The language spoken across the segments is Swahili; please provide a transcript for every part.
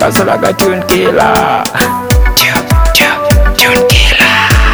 Kasalaga tune killer. Tune killer.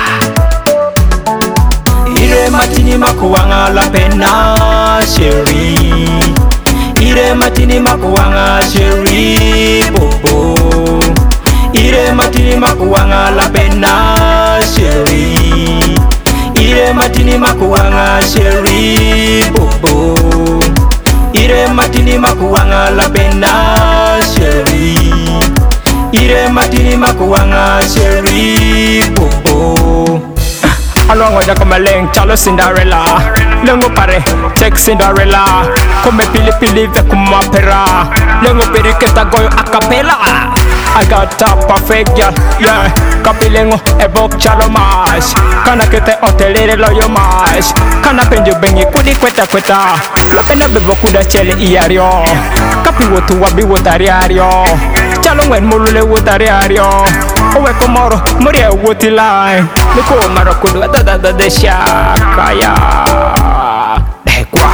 Ire matini makuwanga la pena sheri. Ire matini makuwanga sheri popo. Ire matini makuwanga la pena sheri. Ire matini makuwanga sheri popo. Ire matini makuwanga la pena sheri. Ire matini makuwanga sheri popo. Along with the Kamaleng, Chalo Cinderella. Lengo pare, check Cinderella. Come pili pili ve kumapera. Lengo periketa goyo acapella. I got top perfect girl, yeah. Kapilengo evoke Chalo mash. Kana kete hotelere loyo mash. Kana penjo bengi kudi kweta kweta. Lapenda bebo kuda chele iario. Kapi wotu wabi wotariario. Chalo ngwen mulule wotariario. Owe komoro, muria woti lai. Niko marakudu da de shakaya. Dekwa.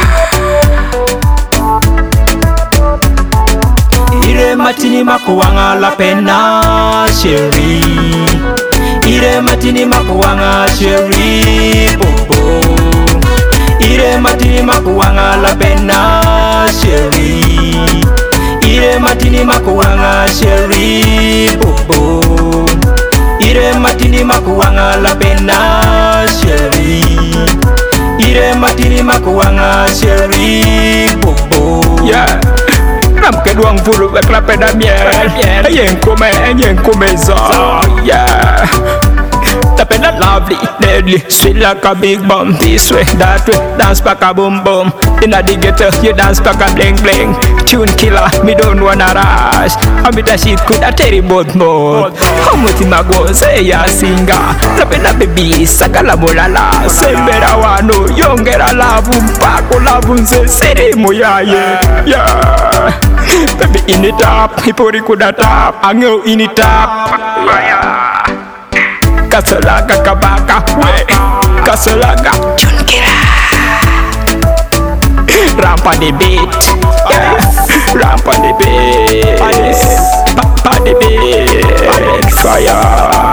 Ire matini makuwanga la pena sheri. Ire matini makuwanga sheri popo. Ire matini makuwanga la pena sheri. Ire matini makuwanga sheri popo. Ire matini makuwanga la pena sheri. Ire matini makuwanga sheri popo. Yeah. Namke duang fulu bekla peda miel. Yen come zo. Yeah. Tapenda lovely, deadly, sweet like a big bomb. This way, that way, dance back a boom boom. Inna the ghetto, you dance back a bling bling. Tune killer, me don't wanna rush. I mean that shit could a terry boat mode. How much ma go say ya singer? Tapenda baby, sagala bolala. Sembera wano, yongera lavu mpako lavu nse sere moya yeah. Baby in it up, hipori kuda tap. Angel in it up. Kasalaga kabaka we. Kasalaga tune killer. Ramp on the beat, yeah. Ramp on the beat, pa the beat, fire,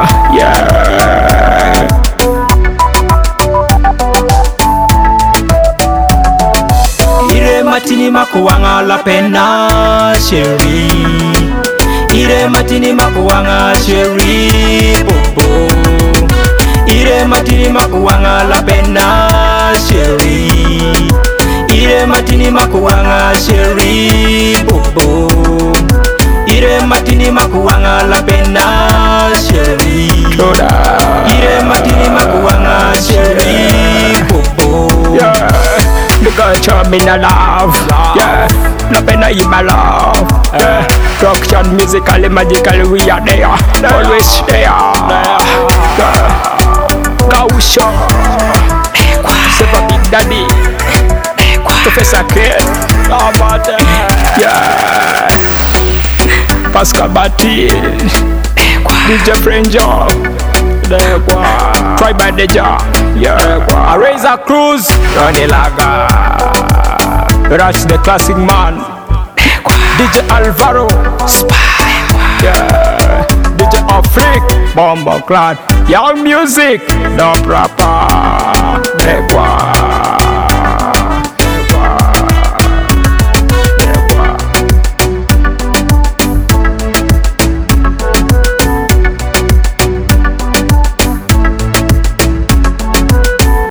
yeah. Ire matini makuwanga la pena sheri. Ire matini makuwanga sheri popo. Ire matini makuwanga la pena sheri. Ire matini makuwanga sheri popo. Ire matini makuwanga la pena sheri. Ire matini makuwanga sheri popo. Yeah. The girl show me no love. Yeah. La pena in my love. Yeah. Production musically magically we are there. Always there. Yeah. Gausha. Super Big Daddy. Professor Kid. Yeah. Pascal Batin. DJ Frenjo. Try by the job. Yeah. Razor Cruz. Ronnie Laga. Rush the classic man. DJ Alvaro. Yeah. DJ Afrik. Bombo Clan. Young music. No proper.